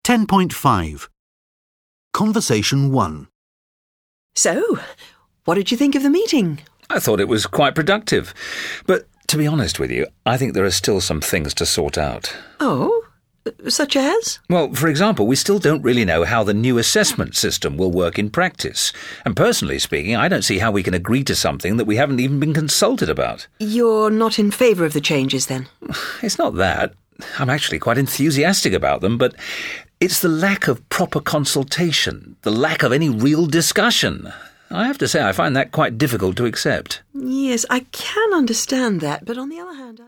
10.5 Conversation 1. So, what did you think of the meeting? I thought it was quite productive. But to be honest with you, I think there are still some things to sort out. Oh, such as? Well, for example, we still don't really know how the new assessment system will work in practice. And personally speaking, I don't see how we can agree to something that we haven't even been consulted about. You're not in favour of the changes, then? It's not that. I'm actually quite enthusiastic about them, but it's the lack of proper consultation, the lack of any real discussion. I have to say I find that quite difficult to accept. Yes, I can understand that, but on the other hand,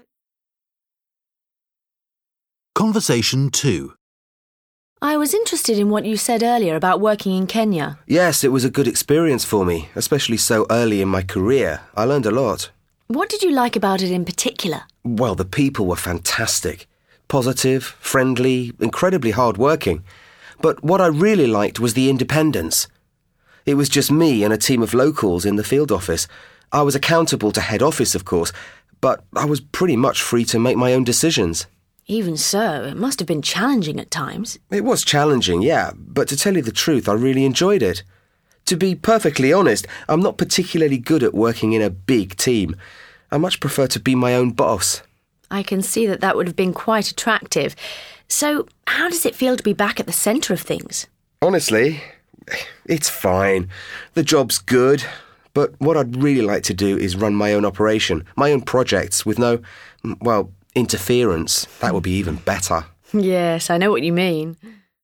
Conversation 2. I was interested in what you said earlier about working in Kenya. Yes, it was a good experience for me, especially so early in my career. I learned a lot. What did you like about it in particular? Well, the people were fantastic. Positive, friendly, incredibly hard-working. But what I really liked was the independence. It was just me and a team of locals in the field office. I was accountable to head office, of course, but I was pretty much free to make my own decisions. Even so, it must have been challenging at times. It was challenging, yeah, but to tell you the truth, I really enjoyed it. To be perfectly honest, I'm not particularly good at working in a big team. I much prefer to be my own boss. I can see that would have been quite attractive. So, how does it feel to be back at the centre of things? Honestly, it's fine. The job's good, but what I'd really like to do is run my own operation, my own projects with no, interference. That would be even better. Yes, I know what you mean.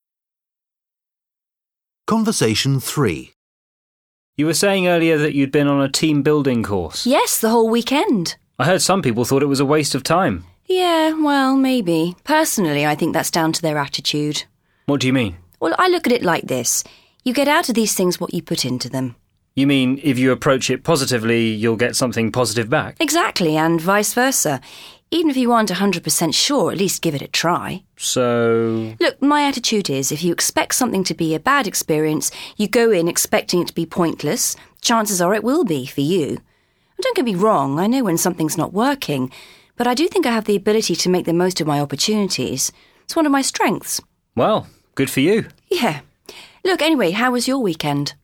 Conversation 3. You were saying earlier that you'd been on a team building course. Yes, the whole weekend. I heard some people thought it was a waste of time. Yeah, well, maybe. Personally, I think that's down to their attitude. What do you mean? Well, I look at it like this. You get out of these things what you put into them. You mean if you approach it positively, you'll get something positive back? Exactly, and vice versa. Even if you aren't 100% sure, at least give it a try. So... Look, my attitude is if you expect something to be a bad experience, you go in expecting it to be pointless, chances are it will be for you. And don't get me wrong, I know when something's not working, but I do think I have the ability to make the most of my opportunities. It's one of my strengths. Well, good for you. Yeah. Look, anyway, how was your weekend?